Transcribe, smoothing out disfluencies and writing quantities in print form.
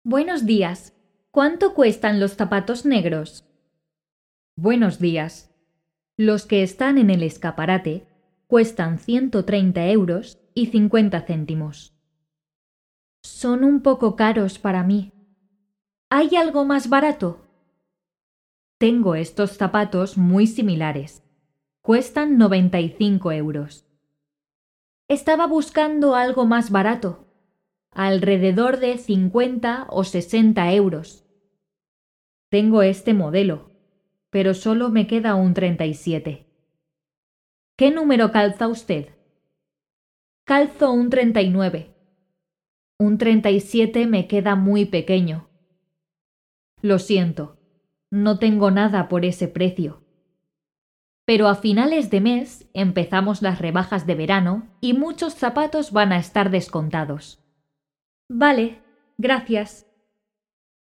Buenos días. ¿Cuánto cuestan los zapatos negros? Buenos días. Los que están en el escaparate cuestan 130 euros y 50 céntimos. Son un poco caros para mí. ¿Hay algo más barato? Tengo estos zapatos muy similares. Cuestan 95 euros. Estaba buscando algo más barato. Alrededor de 50 o 60 euros. Tengo este modelo, pero solo me queda un 37. ¿Qué número calza usted? Calzo un 39. Un 37 me queda muy pequeño. Lo siento, no tengo nada por ese precio. Pero a finales de mes empezamos las rebajas de verano y muchos zapatos van a estar descontados. Vale, gracias.